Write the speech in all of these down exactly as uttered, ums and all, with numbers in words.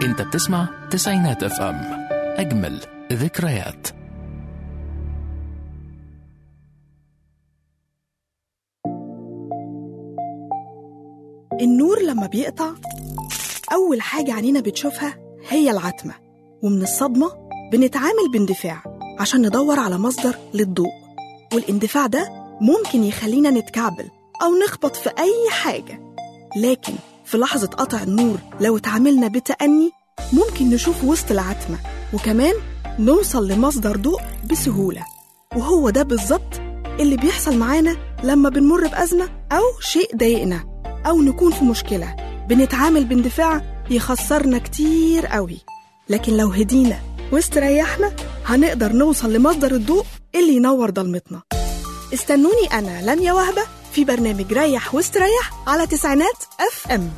انت بتسمع تسعينات اف ام، اجمل ذكريات. النور لما بيقطع أول حاجة عينينا بتشوفها هي العتمة، ومن الصدمة بنتعامل باندفاع عشان ندور على مصدر للضوء، والاندفاع ده ممكن يخلينا نتكعبل أو نخبط في أي حاجة. لكن في لحظة قطع النور لو اتعاملنا بتأني ممكن نشوف وسط العتمة، وكمان نوصل لمصدر ضوء بسهولة. وهو ده بالظبط اللي بيحصل معانا لما بنمر بأزمة أو شيء ضايقنا أو نكون في مشكلة. بنتعامل باندفاع يخسرنا كتير قوي، لكن لو هدينا واستريحنا هنقدر نوصل لمصدر الضوء اللي ينور ضلمتنا. استنوني أنا لميا وهبة في برنامج ريح واستريح على تسعينات اف ام.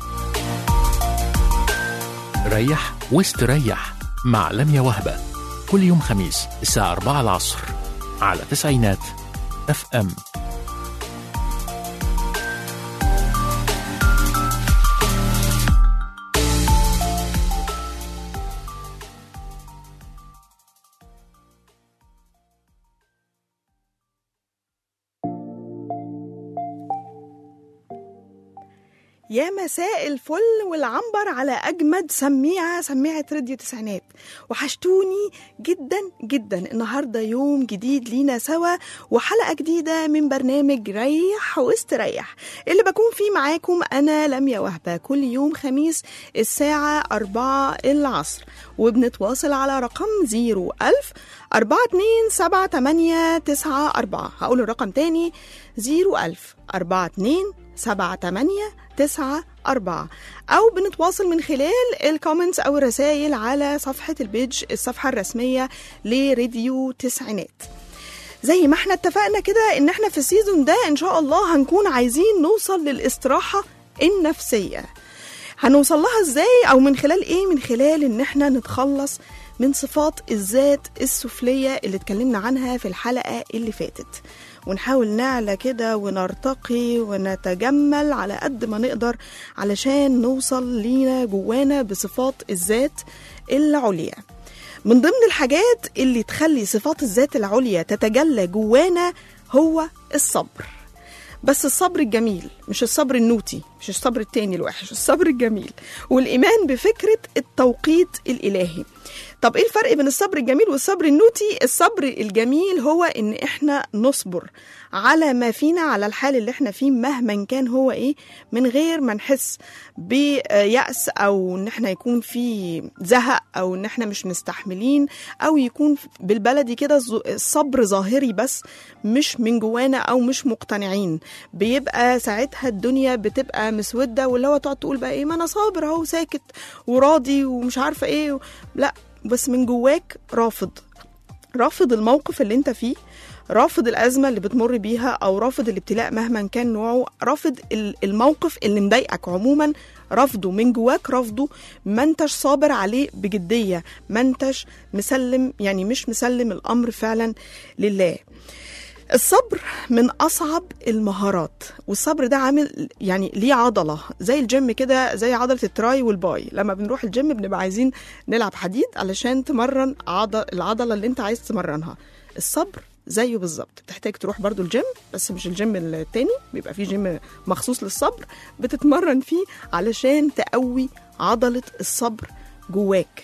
ريح واستريح مع لميا وهبة كل يوم خميس الساعة أربعة العصر على تسعينات اف ام. يا مساء الفل والعنبر على أجمد سميعة سميعة راديو تسعينات. وحشتوني جدا جدا. النهاردة يوم جديد لينا سوا وحلقة جديدة من برنامج ريح واستريح اللي بكون فيه معاكم أنا لميا وهبة كل يوم خميس الساعة أربعة العصر، وبنتواصل على رقم زيرو ألف أربعة اتنين سبعة تمانية تسعة أربعة. هقول الرقم تاني زيرو ألف أربعة اتنين سبعة تمانية تسعة أربعة، أو بنتواصل من خلال الكومنتس أو الرسائل على صفحة البيج الصفحة الرسمية لراديو تسعينات. زي ما احنا اتفقنا كده ان احنا في السيزون ده ان شاء الله هنكون عايزين نوصل للاستراحة النفسية. هنوصل لها ازاي او من خلال ايه؟ من خلال ان احنا نتخلص من صفات الذات السفلية اللي اتكلمنا عنها في الحلقة اللي فاتت، ونحاول نعلى كده ونرتقي ونتجمل على قد ما نقدر علشان نوصل لينا جوانا بصفات الذات العليا. من ضمن الحاجات اللي تخلي صفات الذات العليا تتجلى جوانا هو الصبر، بس الصبر الجميل، مش الصبر النوتي، مش الصبر التاني الوحش، الصبر الجميل، والإيمان بفكرة التوقيت الإلهي. طب إيه الفرق بين الصبر الجميل والصبر النوتي؟ الصبر الجميل هو إن إحنا نصبر على ما فينا، على الحال اللي إحنا فيه مهما كان هو إيه، من غير ما نحس بيأس أو إن إحنا يكون في زهق أو إن إحنا مش مستحملين، أو يكون بالبلدي كده الصبر ظاهري بس مش من جوانا أو مش مقتنعين. بيبقى ساعتها الدنيا بتبقى مسودة، واللي هو تقعد تقول بقى إيه، ما أنا صابر أهو ساكت وراضي ومش عارفة إيه. لا، بس من جواك رافض رافض الموقف اللي انت فيه، رافض الأزمة اللي بتمر بيها أو رافض الابتلاء مهما كان نوعه، رافض الموقف اللي مضايقك عموما، رفضه من جواك، رفضه، ما انتش صابر عليه بجدية، ما انتش مسلم، يعني مش مسلم الأمر فعلا لله. الصبر من أصعب المهارات، والصبر ده عامل يعني ليه عضلة زي الجيم كده، زي عضلة التراي والباي. لما بنروح الجيم بنبقى عايزين نلعب حديد علشان تمرن عضل العضلة اللي انت عايز تمرنها. الصبر زيه بالظبط، بتحتاج تروح برضو الجيم، بس مش الجيم التاني، بيبقى فيه جيم مخصوص للصبر بتتمرن فيه علشان تقوي عضلة الصبر جواك.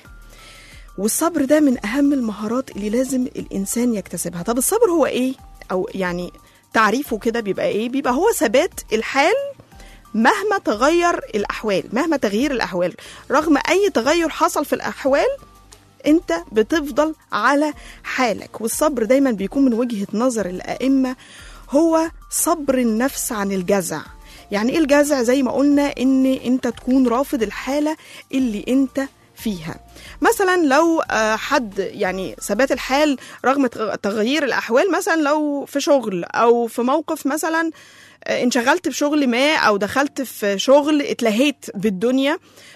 والصبر ده من أهم المهارات اللي لازم الإنسان يكتسبها. طب الصبر هو إيه؟ أو يعني تعريفه كده بيبقى إيه؟ بيبقى هو ثبات الحال مهما تغير الأحوال، مهما تغيير الأحوال، رغم أي تغير حصل في الأحوال أنت بتفضل على حالك. والصبر دايما بيكون من وجهة نظر الأئمة هو صبر النفس عن الجزع. يعني إيه الجزع؟ زي ما قلنا إن أنت تكون رافض الحالة اللي أنت فيها. مثلا لو حد يعني ثبات الحال رغم تغيير الأحوال، مثلا لو في شغل أو في موقف، مثلا انشغلت بشغل ما أو دخلت في شغل اتلهيت بالدنيا،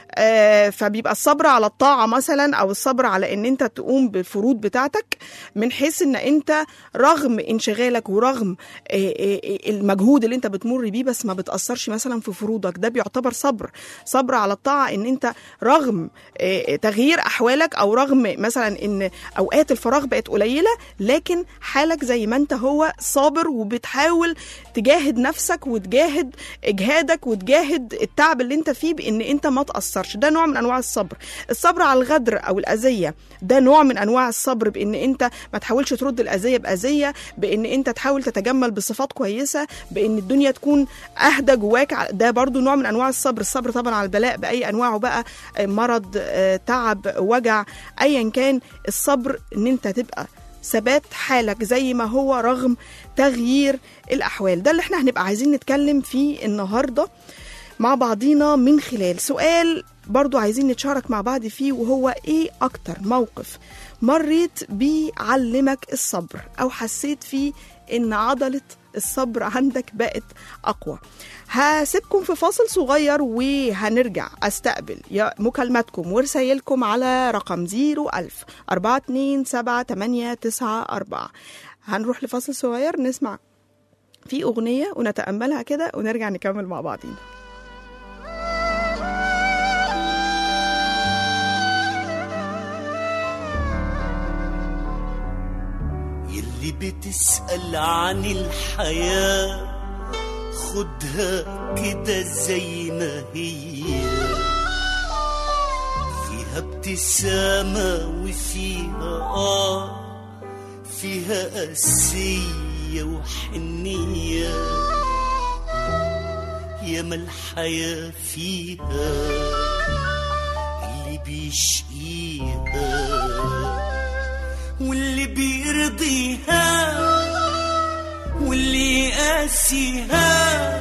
آه فبيبقى الصبر على الطاعة مثلا، أو الصبر على إن أنت تقوم بالفروض بتاعتك، من حيث إن أنت رغم انشغالك ورغم آه آه المجهود اللي أنت بتمر بيه بس ما بتأثرش مثلا في فروضك، ده بيعتبر صبر. صبر على الطاعة إن أنت رغم آه تغيير أحوالك، أو رغم مثلا إن أوقات الفراغ بقت قليلة، لكن حالك زي ما أنت هو صابر، وبتحاول تجاهد نفسك وتجاهد إجهادك وتجاهد التعب اللي أنت فيه بإن أنت ما تأثرش. ده نوع من أنواع الصبر. الصبر على الغدر أو الأذية ده نوع من أنواع الصبر، بإن أنت ما تحاولش ترد الأذية بأذية، بإن أنت تحاول تتجمل بصفات كويسة، بإن الدنيا تكون أهدى جواك، ده برضو نوع من أنواع الصبر. الصبر طبعا على البلاء بأي أنواعه بقى، مرض، تعب، وجع، أيا كان. الصبر إن أنت تبقى ثبات حالك زي ما هو رغم تغيير الأحوال. ده اللي احنا هنبقى عايزين نتكلم فيه النهاردة مع بعضينا من خلال سؤال برضو عايزين نتشارك مع بعض فيه، وهو ايه اكتر موقف مريت بيه علمك الصبر، او حسيت فيه ان عضلة الصبر عندك بقت اقوى. هسيبكم في فاصل صغير وهنرجع استقبل مكالماتكم ورسايلكم على رقم زيرو ألف أربعة اتنين سبعة تمانية تسعة أربعة. هنروح لفاصل صغير نسمع في أغنية ونتأملها كده ونرجع نكمل مع بعضين. يلي بتسأل عن الحياة خدها كده زي ما هي، فيها ابتسامة وفيها آه، فيها قاسية وحنية، ياما الحياة فيها اللي بيشقيها واللي بيرضيها واللي قاسيها.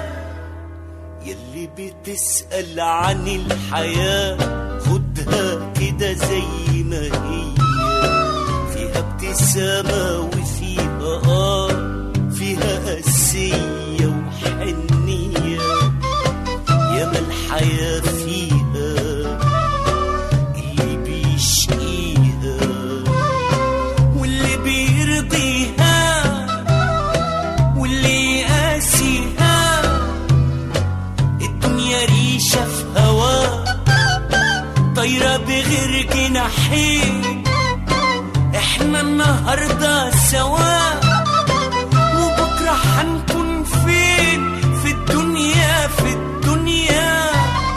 يلي بتسأل عن الحياة خدها كده زي ما هي، فيها ابتسامة وفيها آه، فيها قاسية وحنية، ياما الحياة فيها اللي بيشقيها واللي بيرضيها واللي قاسيها. الدنيا ريشة في هوا طايرة بغير جناحين، احنا النهاردة سوا وبكرة هنكون فين في الدنيا في الدنيا.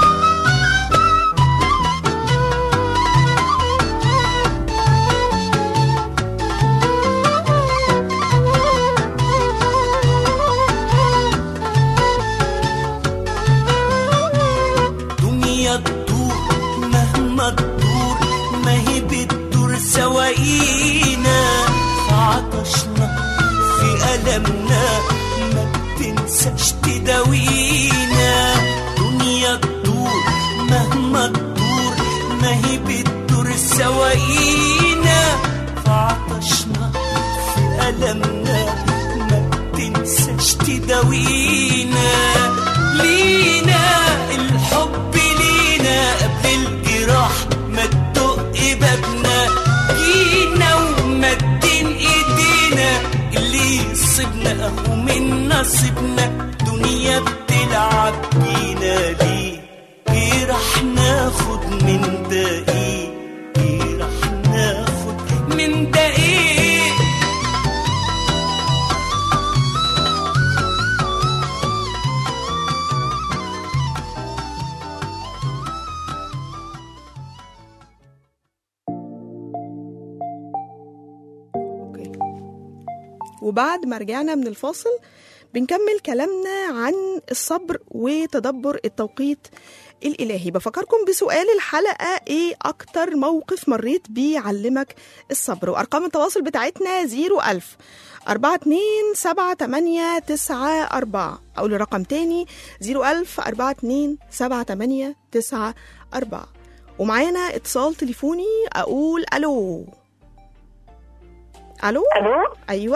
دنيا تدور مهما تدور ما هي بتدور سواقينا، في عطشنا في ألمنا ما بتنساش تداوينا. دنيا تدور مهما تدور ما هي بتدور سواقينا، في عطشنا في ألمنا ما بتنساش تداوينا. لينا الحب لينا قبل الجراح ما تدق بابنا، جينا ومدين ايدينا اللي يصيبنا اهو من نصيبنا. دنيا بتلعب بينا ليه؟ ايه راح ناخد من ده ايه؟ ايه راح ناخد من ده ايه؟ وبعد ما رجعنا من الفاصل بنكمل كلامنا عن الصبر وتدبر التوقيت الإلهي. بفكركم بسؤال الحلقة، ايه أكتر موقف مريت بيه علمك الصبر؟ وأرقام التواصل بتاعتنا زيرو ألف أربعة اتنين سبعة تمانية تسعة أربعة، أو لرقم تاني زيرو ألف أربعة اتنين سبعة تمانية تسعة أربعة. ومعانا اتصال تليفوني، أقول ألو. ألو الو أيوة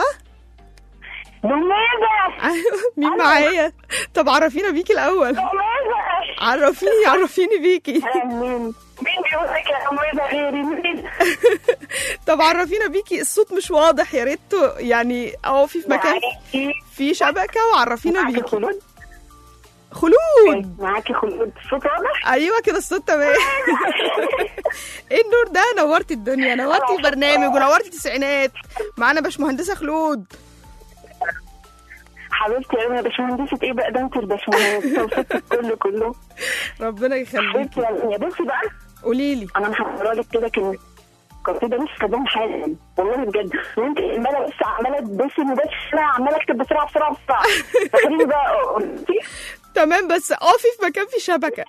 دماغة. أيوة، مين معايا؟ طب عرفينا بيكي الأول. دماغة عرفيني عرفيني بيكي. مين مين بيقول لك يا أميرة غيري مين؟ طب عرفينا بيكي، الصوت مش واضح، يا ريت يعني اه في في مكان في شبكه، وعرفينا معاكي بيكي. خلود؟ خلود معاكي خلود، الصوت واضح؟ ايوه كده الصوت تمام. ايه النور ده، نورتي الدنيا، نورتي البرنامج ونورتي التسعينات. معانا باشمهندسه خلود. حبيبتي يا باشمهندسة ايه بقى، ده انت الباشمهندسة وستك كله كله. ربنا يخليكي. حبيبتي يا بصي بقى، قولي لي. انا محضره لك كده كلمه قصيده مش كلام حالا والله بجد، وانت عماله بس عماله تبصي الموبايل، انا عماله اكتب بسرعه بسرعه بسرعه. فخليني بقى قلتي تمام، بس اقفي في مكان في شبكه.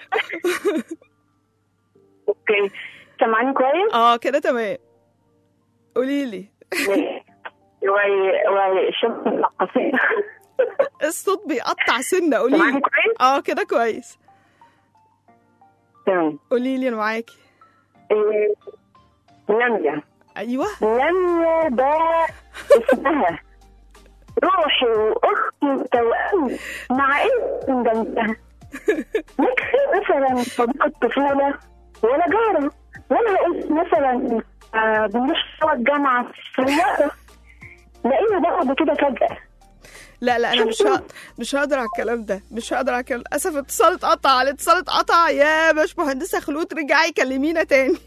اوكي، سامعاني كويس؟ اه كده تمام. قولي لي. وي الشمس القصيده. الصوت بيقطع سنه، قولي سامعاني لي. كويس؟ اه كده كويس. تمام، قولي لي انا معاكي. إيه، لميا. ايوه لميا ده اسمها روحي واختي وتوأمي مع ان جنبها. نكفي مثلا صديقة طفولة ولا جارة، ولا هقول مثلا آه بنروح سوا الجامعة في السيارة، لقينا بعض كده فجأة. لا لا انا مش هقدر مش هقدر على الكلام ده، مش هقدر على الكلام. للاسف اتصال اتقطع، الاتصال اتقطع يا باشمهندسه خلود، رجعي كلمينا تاني.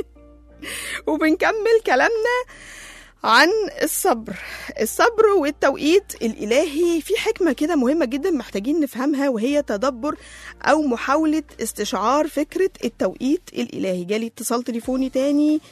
وبنكمل كلامنا عن الصبر. الصبر والتوقيت الإلهي في حكمة كده مهمة جدا محتاجين نفهمها، وهي تدبر أو محاولة استشعار فكرة التوقيت الإلهي. جالي اتصال تليفوني تاني،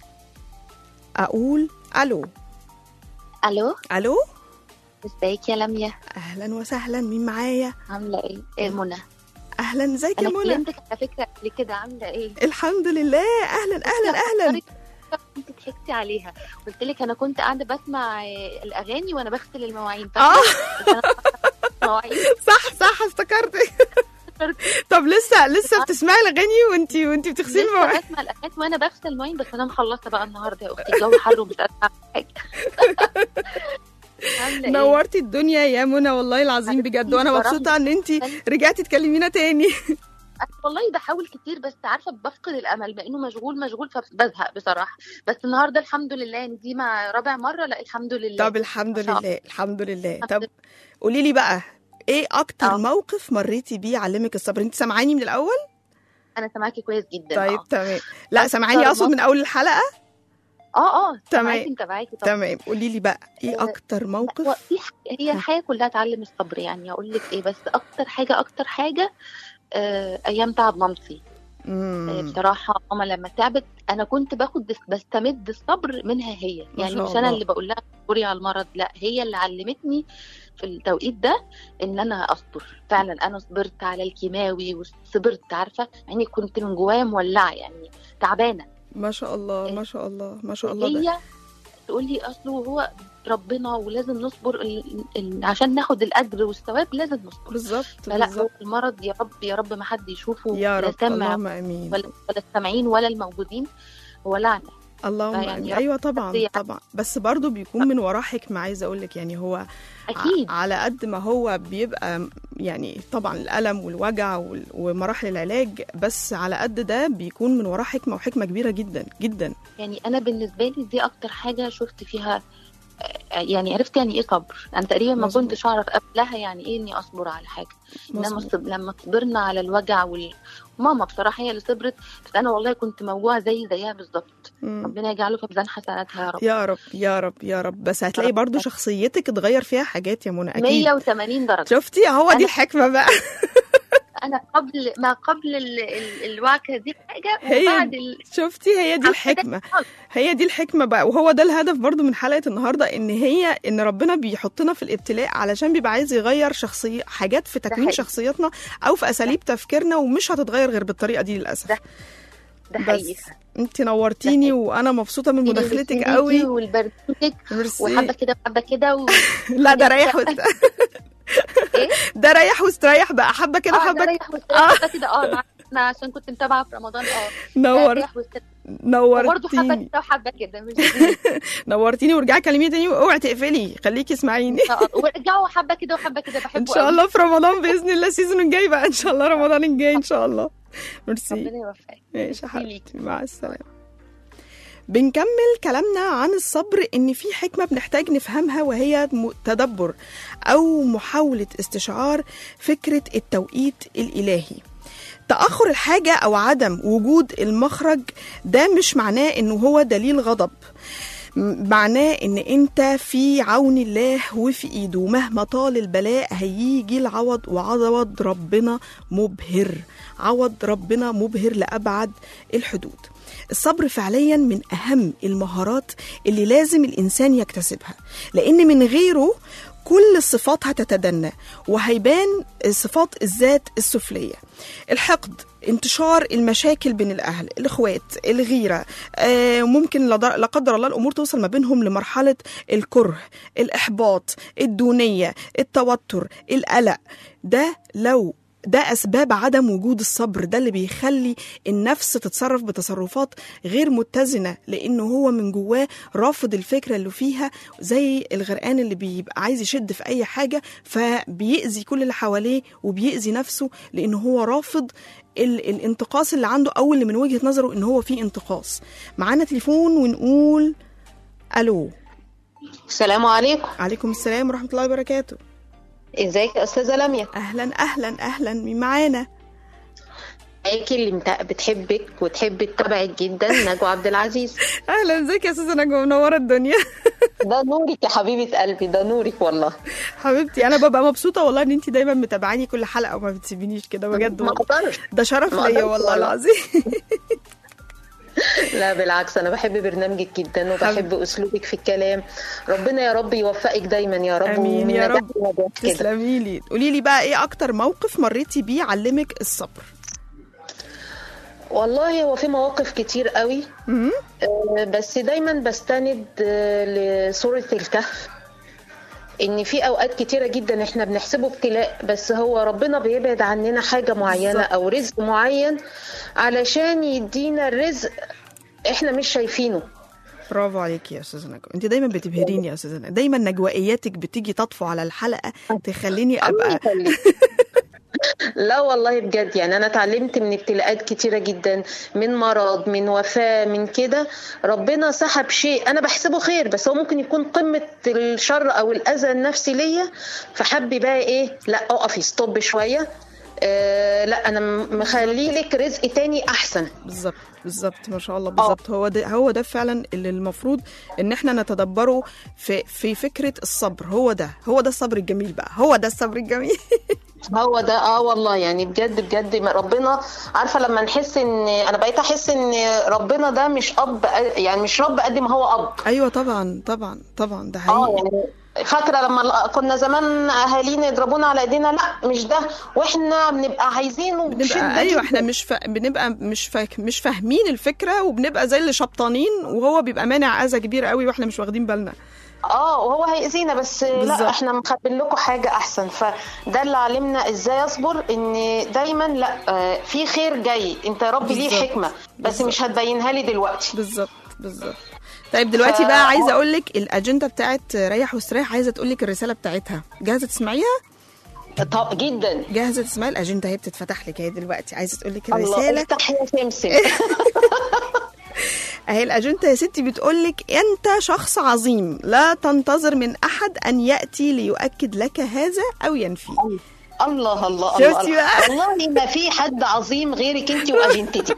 أقول ألو. الو ألو، ازيك يا لميا؟ أهلا وسهلا، مين معايا؟ عامله ايه؟ ايه منى. أهلا، ازيك يا انا منى؟ كلمتك على فكره قبل كده، عامله ايه؟ الحمد لله، أهلا أهلا أهلا. كنت ضحكتي عليها، قلت لك انا كنت قاعده بسمع الاغاني وانا بغسل المواعين. اه المواعين صح صح افتكرتك. طب لسه لسه بتسمعي الاغاني وانتي وانتي بتغسلي المواعين؟ لسه بسمع الاغاني وانا بغسل المواعين، بس انا مخلصه بقى النهارده يا اختي، الجو حر ومش قادره اعمل حاجه. نورتي الدنيا يا منى والله العظيم بجد، وانا مبسوطه ان انتي رجعتي تكلمينا تاني. والله بحاول كتير، بس عارفه بفقد الامل بانه مشغول مشغول فبزهق بصراحه. بس النهارده الحمد لله ان دي مع رابع مره، لا الحمد لله. طب الحمد لله الحمد لله. طب قولي لي بقى، ايه اكتر أوه. موقف مريتي بيه علمك الصبر؟ انت سامعاني من الاول؟ انا سامعاكي كويس جدا. طيب تمام. لا سامعاني اقصد من اول الحلقه. اه اه تمام متابعاكي. تمام، قولي لي بقى ايه اكتر موقف؟ هي الحياه كلها تعلم الصبر، يعني اقول لك ايه، بس اكتر حاجه اكتر حاجه آه ايام تعب مامتي. آه بصراحه ماما لما تعبت انا كنت باخد بستمد الصبر منها هي، يعني مش انا اللي بقول لها اصبري على المرض، لا هي اللي علمتني في التوقيت ده ان انا اصبر. فعلا انا صبرت على الكيماوي وصبرت، عارفه يعني كنت من جوايا مولعه، يعني تعبانه. ما شاء الله ما شاء الله ما شاء الله. هي تقول لي اصله هو ربنا ولازم نصبر ال... ال... عشان ناخد الاجر والثواب لازم نصبر. بالظبط فلا بالزبط. هو المرض يا رب يا رب ما حد يشوفه يا رب، لا اللهم امين. ولا, ولا السامعين ولا الموجودين، هو لعنه. اللهم امين. ايوه طبعا طبعا، بس برضو بيكون من وراه حكمه. عايزه اقول لك يعني هو اكيد على قد ما هو بيبقى يعني طبعا الالم والوجع ومراحل العلاج، بس على قد ده بيكون من وراه حكمه، وحكمه كبيره جدا جدا. يعني انا بالنسبه لي دي اكتر حاجه شفت فيها، يعني عرفت يعني ايه صبر. انا تقريبا ما مزبوط. كنتش اعرف قبلها يعني ايه اني اصبر على حاجه. انما لما صبرنا على الوجع وال... ماما بصراحه هي اللي صبرت، بس انا والله كنت موجوعه زي زيها بالظبط. ربنا يجعله في ميزان حسناتها يا رب. يا رب يا رب يا رب. بس هتلاقي برضو شخصيتك اتغير فيها حاجات يا منى اكيد. مية وثمانين درجه. شفتي هو دي الحكمه بقى. انا قبل ما قبل ال ال الوعكه دي حاجه، وبعد ال... شفتي هي دي الحكمه، هي دي الحكمه بقى. وهو ده الهدف برضو من حلقه النهارده، ان هي ان ربنا بيحطنا في الابتلاء علشان بيبقى عايز يغير شخصيه حاجات في تكوين شخصيتنا او في اساليب تفكيرنا، ومش هتتغير غير بالطريقه دي للاسف. ده, ده حقيقي. انت نورتيني، وانا مبسوطه من مداخلتك قوي والبرنامج وحبه كده وحبه كده و... لا ده ريح وت... ايه ده ريح واستريح بقى، حبه كده اه حبه ريح واستريح كده. اه انا عشان كنت متابعه في رمضان. اه نور وبرضه حبه نورتيني كده وحبه كده مش نورتيني، ورجعي كلميني تاني واوعي تقفلي، خليكي اسمعيني ورجعوا حبه كده وحبه كده بحبه ان شاء الله في رمضان باذن الله السيزون الجاي بقى، ان شاء الله رمضان الجاي ان شاء الله. ميرسي. ربنا يوفقك. ماشي يا حبيبتي، مع السلامه. بنكمل كلامنا عن الصبر، ان في حكمه بنحتاج نفهمها وهي تدبر او محاوله استشعار فكره التوقيت الالهي. تاخر الحاجه او عدم وجود المخرج ده مش معناه انه هو دليل غضب، معناه ان انت في عون الله وفي ايده، مهما طال البلاء هيجي العوض، وعوض ربنا مبهر، عوض ربنا مبهر لأبعد الحدود. الصبر فعليا من أهم المهارات اللي لازم الإنسان يكتسبها، لأن من غيره كل الصفات هتتدنى وهيبان صفات الذات السفلية. الحقد، انتشار المشاكل بين الأهل، الإخوات، الغيرة، آه ممكن لا قدر الله الأمور توصل ما بينهم لمرحلة الكره، الإحباط، الدونية، التوتر، القلق. ده لو ده أسباب عدم وجود الصبر، ده اللي بيخلي النفس تتصرف بتصرفات غير متزنة، لأنه هو من جواه رافض الفكرة اللي فيها، زي الغرقان اللي بيبقى عايز يشد في أي حاجة فبيأذي كل اللي حواليه وبيأذي نفسه، لأنه هو رافض الانتقاص اللي عنده، أو اللي من وجهة نظره إن هو فيه انتقاص. معانا تليفون ونقول ألو. السلام عليكم. عليكم السلام ورحمة الله وبركاته. ازيك يا استاذه لميا؟ اهلا اهلا اهلا، مين معانا؟ معاكي اللي بتحبك وتحب تتابعك جدا، نجوى عبد العزيز. اهلا، ازيك يا استاذه نجوى، منوره الدنيا. ده نورك يا حبيبه قلبي، ده نورك والله حبيبتي. انا ببقى مبسوطه والله ان انت دايما متابعاني كل حلقه وما بتسيبينيش كده، بجد والله ده شرف ليا والله العظيم. لا بالعكس، انا بحب برنامجك جدا وبحب اسلوبك في الكلام. ربنا يا رب يوفقك دايما يا رب. امين يا رب. تسلمي لي. قولي لي بقى ايه اكتر موقف مريتي بيه علمك الصبر؟ والله هو في مواقف كتير قوي، آه بس دايما بستند آه لسورة الكهف، ان في اوقات كتيرة جدا احنا بنحسبه ابتلاء، بس هو ربنا بيبعد عننا حاجة معينة او رزق معين علشان يدينا الرزق احنا مش شايفينه. برافو عليكي يا استاذه نجوى، انت دايما بتبهريني يا استاذه نجوى، دايما نجوائياتك بتيجي تطفو على الحلقة تخليني ابقى لا والله بجد، يعني أنا اتعلمت من ابتلاءات كتيرة جدا، من مرض، من وفاة، من كده ربنا سحب شيء أنا بحسبه خير، بس هو ممكن يكون قمة الشر أو الأذى النفسي ليا، فحبي بقى إيه، لا أقفي ستوب شوية، آه لا أنا مخلي لك رزق تاني أحسن. بالظبط بالظبط، ما شاء الله، بالظبط. هو ده هو ده فعلا اللي المفروض ان احنا نتدبره في في فكره الصبر. هو ده هو ده الصبر الجميل بقى، هو ده الصبر الجميل. هو ده اه والله، يعني بجد بجد ربنا عارفه لما نحس ان انا بقيت احس ان ربنا ده مش اب، يعني مش رب قد ما هو اب. ايوه طبعا طبعا طبعا، ده حقيقي. اه يعني فاكره لما كنا زمان اهالينا يضربونا على ايدينا، لا مش ده، واحنا بنبقى عايزينه بنبقى ايوه احنا مش فا... بنبقى مش فا... مش فاهمين الفكره، وبنبقى زي اللي شبطانين، وهو بيبقى مانع اذى كبير قوي واحنا مش واخدين بالنا. اه وهو هيأذينا بس بالزبط. لا احنا مخبين لكم حاجه احسن، فده اللي علمنا ازاي اصبر، ان دايما لا في خير جاي، انت يا رب ليه حكمه بس بالزبط. مش هتبينها لي دلوقتي. بالظبط بالظبط. طيب دلوقتي ف... بقى عايزه اقول لك الاجنده بتاعت ريح واستريح، عايزه تقول لك الرساله بتاعتها، جاهزه تسمعيها؟ طب جدا جاهزه تسمعي الاجنده، هي بتتفتح لك اهي دلوقتي، عايزه تقول لك الرساله. الله افتح يا سمسم. اهي الاجنده يا ستي، بتقولك انت شخص عظيم، لا تنتظر من احد ان ياتي ليؤكد لك هذا او ينفي. الله الله الله الله، والله ما في حد عظيم غيرك انت واجنتتي.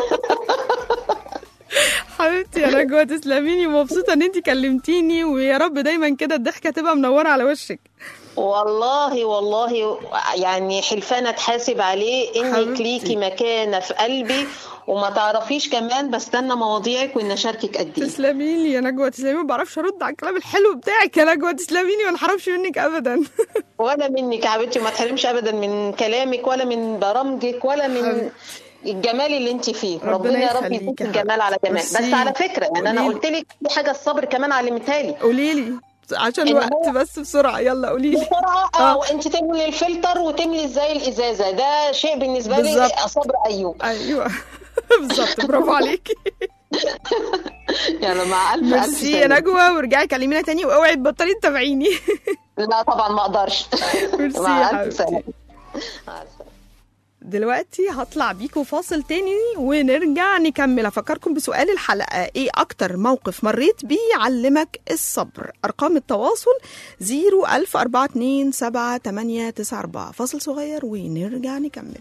حبيبتي يا نجوى، تسلميني، ومبسوطه ان انت كلمتيني، ويا رب دايما كده الضحكه تبقى منوره على وشك. والله والله يعني حلفانه تحاسب عليه انك ليكي مكانه في قلبي، وما تعرفيش كمان بستنى مواضيعك وان اشاركك قد ايه. تسلمي لي يا نجوى، تسلمي، ما بعرفش ارد على الكلام الحلو بتاعك يا نجوى، تسلميني، وما نحرمش منك ابدا. ولا منك يا حبيبتي، وما تحرمش ابدا من كلامك ولا من برامجك ولا من حبيبتي. الجمال اللي انت فيه، ربنا يا رب يديك الجمال على جمال. بس على فكره يعني انا قلت لك في حاجه الصبر كمان علمتها لي. قولي لي عشان الوقت بس بسرعه، يلا قولي لي بسرعه. اه وانت تملي الفلتر وتملي ازاي الازازه، ده شيء بالنسبه لي صبر ايوب. ايوه بالظبط، برافو عليكي. يلا مع الف الف ميرسي يا نجوى، وارجعي كلمينا تاني واوعي تبطلي تتابعيني. لا طبعا ما اقدرش. ميرسي مع يا الف حبيبتي. سلامه. مع السلامه. دلوقتي هطلع بيكم فاصل تاني ونرجع نكمل. افكركم بسؤال الحلقة: ايه اكتر موقف مريت بيه يعلمك الصبر؟ ارقام التواصل صفر ألف أربعة اتنين سبعة تمانية تسعة أربعة. فاصل صغير ونرجع نكمل.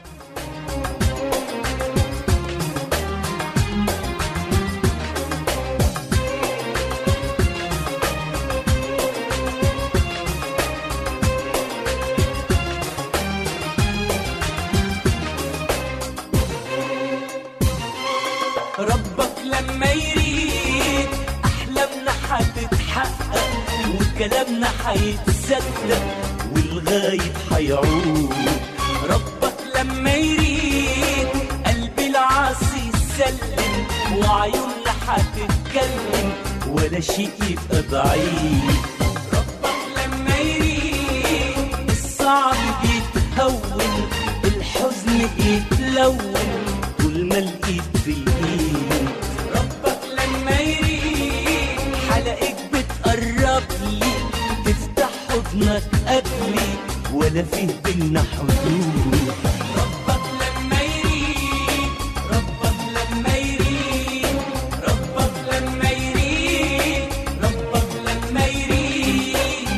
ربك لما يريد أحلامنا حتتحقق، وكلامنا حيتصدق، والغايب حيعود. ربك لما يريد قلب العاصي يسلم، وعيوننا حتتكلم، ولا شيء يبقى بعيد. ربك لما يريد الصعب بيتهون، الحزن بيتلون، طول ما الايد في الايد. ربك لما يريد حلقك بتقرب لي، تفتح حضنك قبلي، ولا فيه بينا حدود. ربك لما يريد، ربك لما يريد، ربك لما يريد، ربك لما يريد.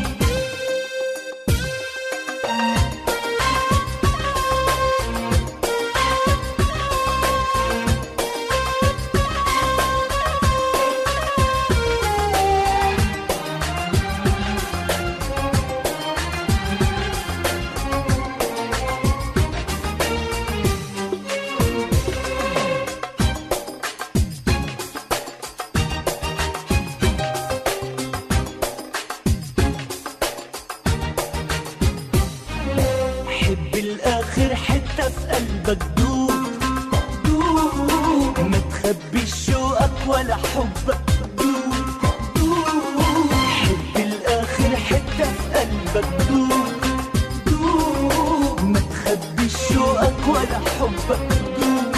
حب الآخر حتة في قلبك، دوب دوب، ما تخبيش شوقك ولا حبك، دوب دوب. حب الآخر حتة في قلبك، دوب دوب، ما تخبيش شوقك ولا حبك، دوب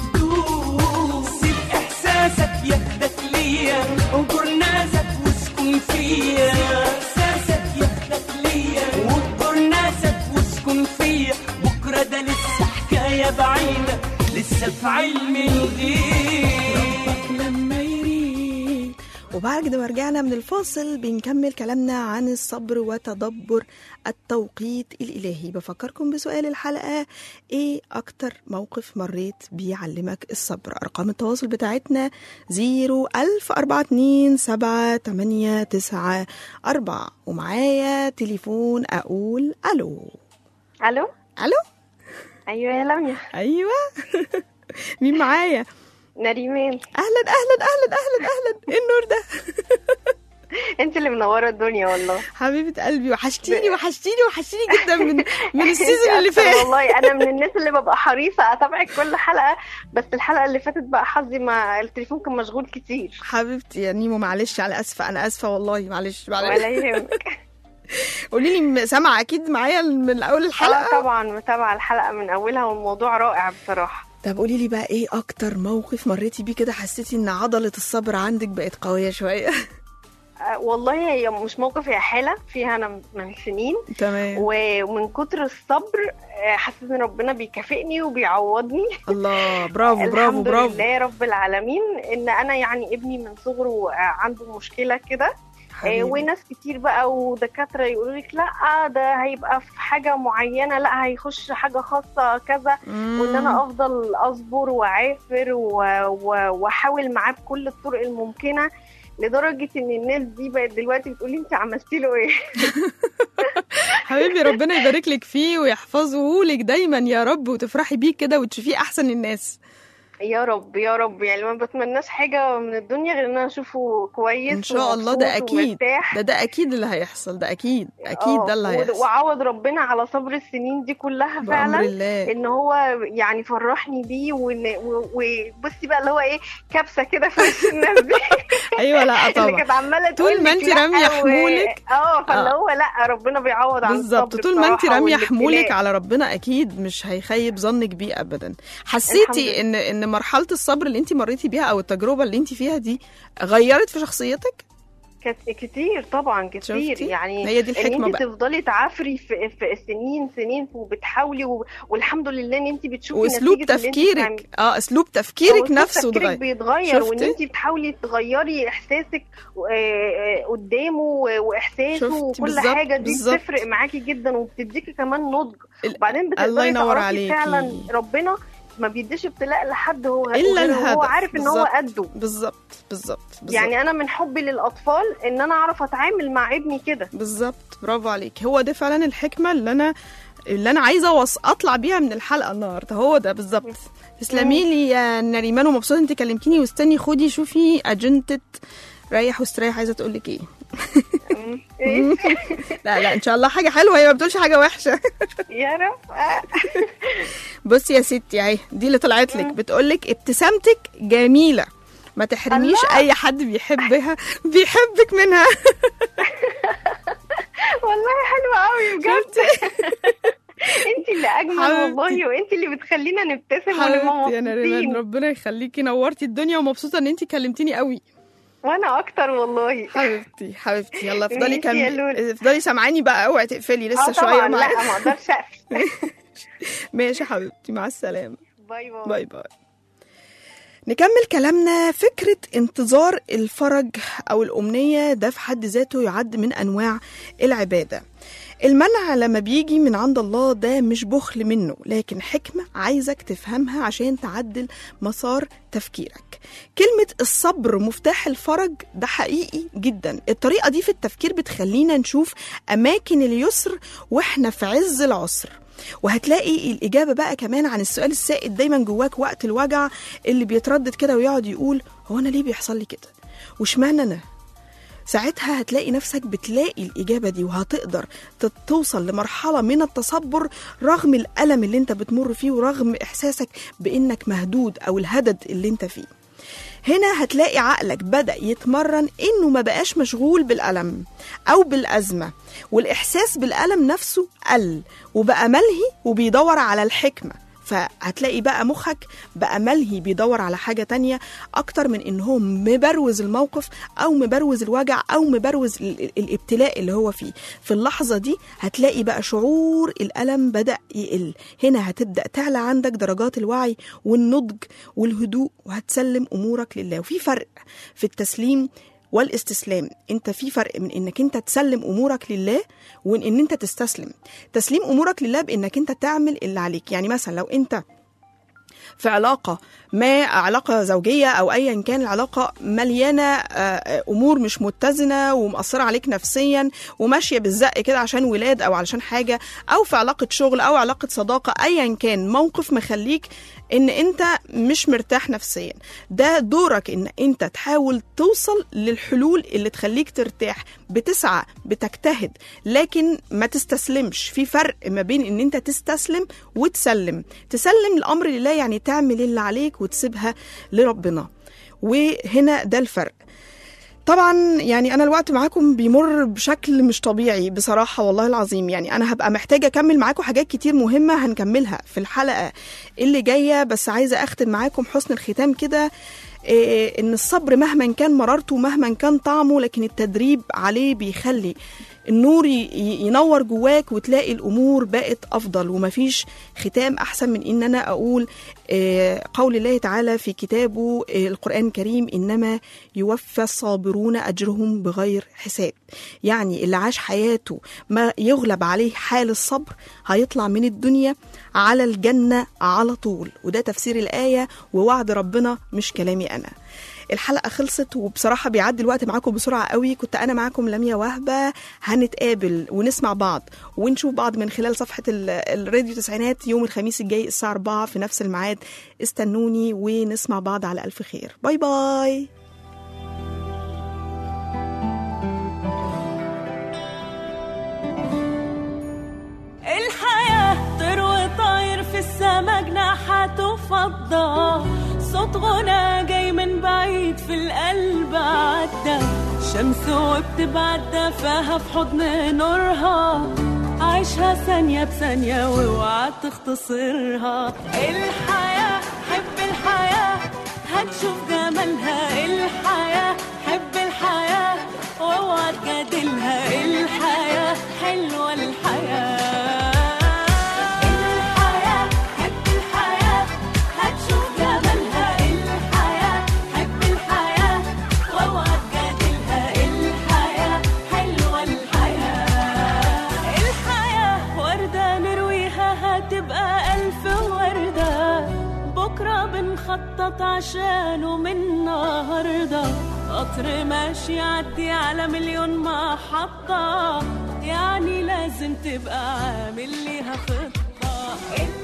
دوب. سيب إحساسك ياخدك ليا، وجر ناسك واسكن فيا. إحساسك ياخدك ليا، وجر ناسك واسكن فيا. بكرة ده لسه حكاية بعيدة، لسه في علم الغيب. ربك لما يريد. وبعد ما رجعنا من الفاصل بنكمل كلامنا عن الصبر وتدبر التوقيت الإلهي. بفكركم بسؤال الحلقة: ايه اكتر موقف مريت بيعلمك الصبر؟ ارقام التواصل بتاعتنا صفر ألف أربعة اتنين سبعة تمانية تسعة أربعة. ومعايا تليفون اقول الو. الو الو. ايوه يا لميا. ايوه. مين معايا؟ نريمان. اهلا اهلا اهلا اهلا اهلا. ايه النور ده؟ انت اللي منوره الدنيا والله. حبيبه قلبي، وحشتيني وحشتيني وحشتيني جدا من من السيزون اللي فات. والله انا من الناس اللي ببقى حريصه اتابعك كل حلقه، بس الحلقه اللي فاتت بقى حظي ما التليفون كان مشغول كتير. حبيبتي يا نيمو، معلش، على اسفه، انا اسفه والله، معلش معلش. ولا يهمك. قولي لي، سامعه اكيد معايا من اول الحلقه؟ اه طبعا متابعه الحلقه من اولها، والموضوع رائع بصراحه. طب قولي لي بقى، ايه اكتر موقف مريتي بيه كده حسيتي ان عضله الصبر عندك بقت قويه شويه؟ آه والله هي مش موقف، هي حاله فيها انا من سنين. تمام. ومن كتر الصبر حسيت ان ربنا بيكافئني وبيعوضني. الله، برافو برافو برافو. الحمد لله رب العالمين. ان انا يعني ابني من صغره عنده مشكله كده، وناس كتير بقى ودكاتره يقولوا لك لا ده هيبقى في حاجه معينه، لا هيخش حاجه خاصه كذا، وان انا افضل اصبر واعافر واحاول معاه بكل الطرق الممكنه، لدرجه ان الناس دي بقت دلوقتي بتقول لي انت عملتي له ايه. حبيبي، ربنا يبارك لك فيه ويحفظه لك دايما يا رب، وتفرحي بيه كده وتشوفيه احسن الناس يا رب يا رب. يعني ما بتمناش حاجه من الدنيا غير ان انا اشوفه كويس ان شاء الله. ده اكيد، ده ده اكيد اللي هيحصل، ده اكيد اكيد ده اللي هيحصل. وعوض ربنا على صبر السنين دي كلها فعلا، الله. ان هو يعني فرحني بيه. وبصي بقى اللي هو ايه، كبسه كده في وش الناس دي. ايوه لا طبعا، اللي كانت عماله تقول طول ما انت راميه حمولك اه فاللي هو لا ربنا بيعوض على الصبر بالظبط. طول ما انت راميه حمولك على ربنا اكيد مش هيخيب ظنك بيه ابدا. حسيتي ان ان ان مرحله الصبر اللي انت مريتي بيها او التجربه اللي انت فيها دي غيرت في شخصيتك؟ كتير طبعا كتير. شفتي؟ يعني هي دي الحكمه ان انت بقى، تفضلي تعافري في, في سنين سنين وبتحاولي و... والحمد لله ان انت بتشوفي واسلوب تفكيرك. اه اسلوب تفكيرك نفسه اتغير، بيتغير، وان انت بتحاولي تغيري احساسك قدامه واحساسه وكل حاجه دي بالزبط. بتفرق معاكي جدا وبتديكي كمان نضج. وبعدين بتقدري تعرفي فعلا ربنا ما بيديش ابتلاء لحد هو إلا هو عارف ان هو قده. بالظبط بالظبط. يعني انا من حبي للاطفال ان انا اعرف اتعامل مع ابني كده. بالظبط، برافو عليك. هو ده فعلا الحكمه اللي انا اللي انا عايزه وص... اطلع بيها من الحلقه النهارده، هو ده بالظبط. تسلمي لي يا نريمان، ومبسوطه انت كلمتيني. واستني خدي شوفي اجنده ريح واستريح عايزه تقول لك ايه. لا لا ان شاء الله حاجه حلوه، هي ما بتقولش حاجه وحشه. يا رب. بصي يا ستي اهي دي اللي طلعت لك، بتقول لك ابتسامتك جميله، ما تحرميش الله. اي حد بيحبها بيحبك منها. والله حلوه قوي بجد. انت اللي اجمل والله، وانت اللي بتخلينا نبتسم ونبقى مبسوطين. يا نريمان ربنا يخليكي، نورتي الدنيا، ومبسوطه ان انت كلمتيني قوي. وانا اكتر والله. حبيبتي حبيبتي يلا افضلي كملي، افضلي سامعاني بقى، اوعي تقفلي لسه شويه. لا ما اقدرش اقفل. ماشي حبيبتي، مع السلامه. باي باي. باي باي. نكمل كلامنا. فكرة انتظار الفرج أو الأمنية ده في حد ذاته يعد من أنواع العبادة. المنع لما بيجي من عند الله ده مش بخل منه، لكن حكمة عايزك تفهمها عشان تعدل مسار تفكيرك. كلمة الصبر مفتاح الفرج ده حقيقي جدا. الطريقة دي في التفكير بتخلينا نشوف أماكن اليسر وإحنا في عز العسر. وهتلاقي الإجابة بقى كمان عن السؤال السائد دايما جواك وقت الوجع اللي بيتردد كده ويقعد يقول هو أنا ليه بيحصل لي كده؟ وشمعنى أنا؟ ساعتها هتلاقي نفسك بتلاقي الإجابة دي، وهتقدر توصل لمرحلة من التصبر رغم الألم اللي انت بتمر فيه، ورغم إحساسك بإنك مهدود أو الهدد اللي انت فيه. هنا هتلاقي عقلك بدأ يتمرن إنه ما بقاش مشغول بالألم أو بالأزمة، والإحساس بالألم نفسه قل وبقى ملهي وبيدور على الحكمة. فهتلاقي بقى مخك بقى ملهي بيدور على حاجة تانية أكتر من إن هو مبروز الموقف أو مبروز الوجع أو مبروز الابتلاء اللي هو فيه. في اللحظة دي هتلاقي بقى شعور الألم بدأ يقل. هنا هتبدأ تعلى عندك درجات الوعي والنضج والهدوء، وهتسلم أمورك لله. وفي فرق في التسليم والاستسلام. انت في فرق من انك انت تسلم امورك لله وان ان انت تستسلم. تسليم امورك لله بانك انت تعمل اللي عليك. يعني مثلا لو انت في علاقة ما، علاقة زوجية أو أيا كان العلاقة، مليانة أمور مش متزنة ومأثرة عليك نفسيا وماشية بالزق كده عشان ولاد أو علشان حاجة، أو في علاقة شغل أو علاقة صداقة، أيا كان موقف مخليك إن أنت مش مرتاح نفسيا، ده دورك إن أنت تحاول توصل للحلول اللي تخليك ترتاح. بتسعى، بتجتهد، لكن ما تستسلمش. في فرق ما بين إن أنت تستسلم وتسلم. تسلم الأمر لله يعني تعمل اللي عليك وتسيبها لربنا، وهنا ده الفرق. طبعا يعني أنا الوقت معاكم بيمر بشكل مش طبيعي بصراحة والله العظيم. يعني أنا هبقى محتاجة أكمل معاكم حاجات كتير مهمة هنكملها في الحلقة اللي جاية، بس عايزة أختم معاكم حسن الختام كده، إيه إن الصبر مهما كان مرارته مهما كان طعمه، لكن التدريب عليه بيخلي النور ينور جواك وتلاقي الأمور بقت أفضل. ومفيش ختام أحسن من إن أنا أقول قول الله تعالى في كتابه القرآن الكريم: إنما يوفى الصابرون أجرهم بغير حساب. يعني اللي عاش حياته ما يغلب عليه حال الصبر هيطلع من الدنيا على الجنة على طول. وده تفسير الآية ووعد ربنا مش كلامي أنا. الحلقة خلصت وبصراحة بيعدي الوقت معاكم بسرعة قوي. كنت أنا معاكم لميا وهبة. هنتقابل ونسمع بعض ونشوف بعض من خلال صفحة الراديو تسعينات يوم الخميس الجاي الساعة أربعة في نفس الميعاد. استنوني ونسمع بعض على ألف خير. باي باي. الحياة طير وطاير في السما جناحاته فضة، صوت غنى جاي من بعيد في القلب عدى، شمس وبتبعد دفاها في حضن نورها، عيشها ثانية بثانية واوعى تختصرها. الحياة حب الحياة هتشوف جمالها الحياة. حب الحياة واوعى تجادلها، الحياة حلوة الحياة. الحياة حب الحياة هتشوف جمالها الحياة. حب الحياة واوعى تجادلها، الحياة حلوة الحياة. الحياة وردة نرويها هتبقى ألف وردة، بكرة بنخطط عشانه من النهاردة. قطر ماشي يعدي على مليون محطة، يعني لازم تبقى عامل ليها خطة.